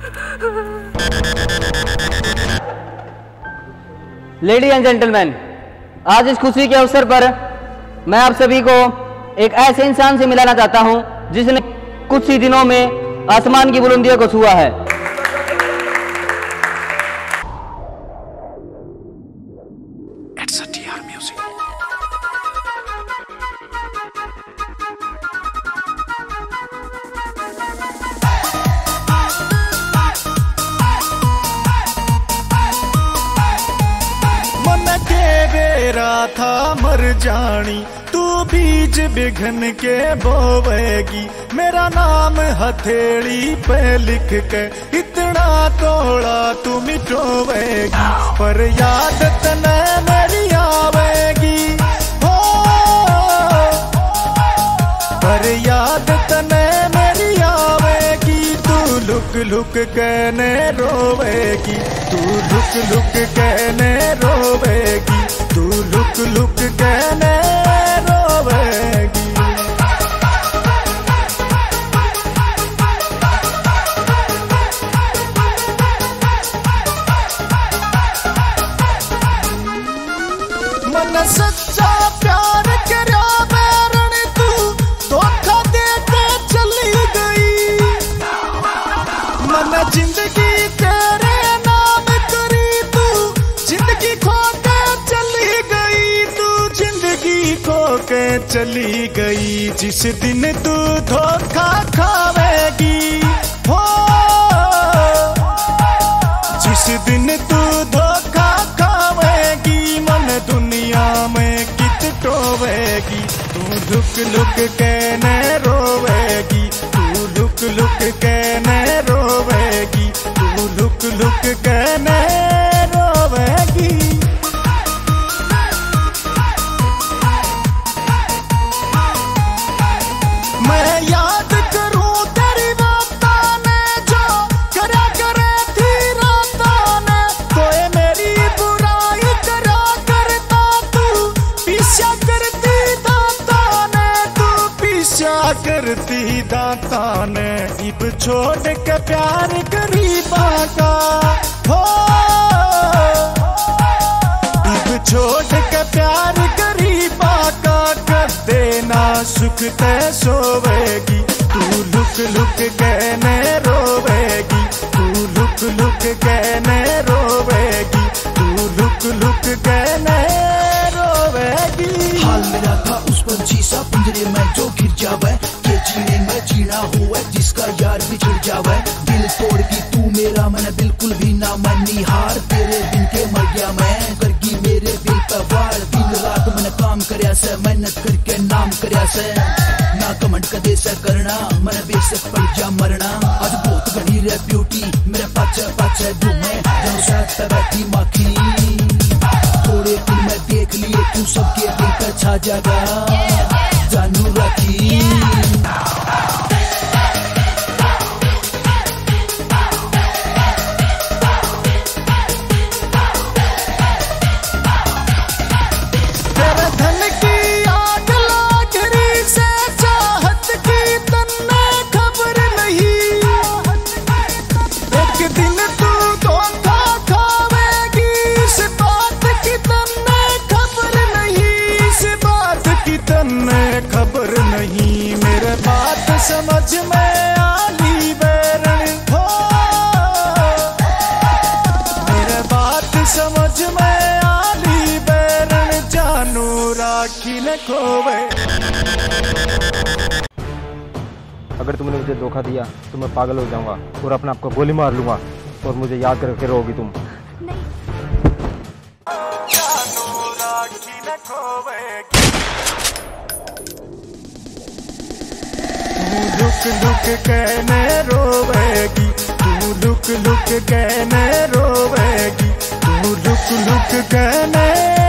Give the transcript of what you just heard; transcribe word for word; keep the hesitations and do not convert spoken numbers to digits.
Lady and gentleman, आज इस खुशी के अवसर पर मैं आप सभी को एक ऐसे इंसान से मिलाना चाहता हूं जिसने कुछ ही दिनों में आसमान की बुलंदियों को छुआ है। तेरा था मर जानी, तू बीज बिघन के बोवेगी। मेरा नाम हथेली पे लिख के इतना तोड़ा तू मिटोवेगी। पर याद तने मेरी आवेगी हो, पर याद तने मेरी आवेगी। तू लुक लुक कहने रोवेगी, तू लुक लुक कहने रोवेगी, तू लुक लुक कहने रोवेगी। मन सच्चा प्यार करा बैरण, तू धोखा दे के चली गई। मन जिंदगी तेरे नाम करी, तू जिंदगी खो के चली गई। तू जिंदगी खो के चली गई। जिस दिन तू धोखा खावेगी हो, जिस दिन तू धोखा खावेगी। मन दुनिया में कित टोवेगी। तू लुक लुक कहने रोवेगी, तू लुक लुक कहने रोवेगी, तू लुक लुक कहने रोवेगी। मैं याद करूं तेरी बातों ने, जो करा करे थी रातों ने। कोई मेरी बुराई करा करता, तू पीछा करती दांतों ने, तू पीछा करती दांतों ने। इब छोड़ के प्यार गरीबा का हो, इब छोड़ के प्यार गरीबा का। कर देना सुख ते सोवेगी, तू लुक लुक कहने रोवेगी, तू लुक लुक कहने रोवेगी, तू लुक लुक कहने रोवेगी। हाल मेरा था उस पंछी सा पिंजरे में जो गिर जावे, के जीने में जीना हुआ जिसका यार बिछड़ जावे। दिल तोड़ की तू मेरा, मैंने बिल्कुल भी ना मनी हार। तेरे दिन के मर गया मैं, करगी मेरे दिल पे वार। दिन रात मैंने काम करया से, मेहनत करके नाम करया से। ना कमेंट कदे से करना, मैंने बेशक पड़ जा मरना। आज बहुत घनी रे ब्यूटी मेरे पाछे पाछे घूमे, जब साथ बैठी माखी। थोड़े दिन में देख लिए तू सबके दिल पे छा जागा, जानू रखी। तेरे धन की आग लाग रही से, चाहत की तन्ने खबर नहीं। एक दिन तू धोखा खावेगी, इस बात की तन्ने खबर नहीं। इस बात की तन्ने खबर नहीं। मेरे बात समझ में आली बैरण हो, मेरे बात समझ में आली बैरण। जानू राखी न खोवे। अगर तुमने मुझे धोखा दिया तो मैं पागल हो जाऊंगा और अपने आप को गोली मार लूंगा और मुझे याद करके रोगी तुम। जानू राखी न खोवेगी। तू लुक लुक कहने रोवेगी, तू लुक लुक कहने रोवेगी, तू लुक लुक कहने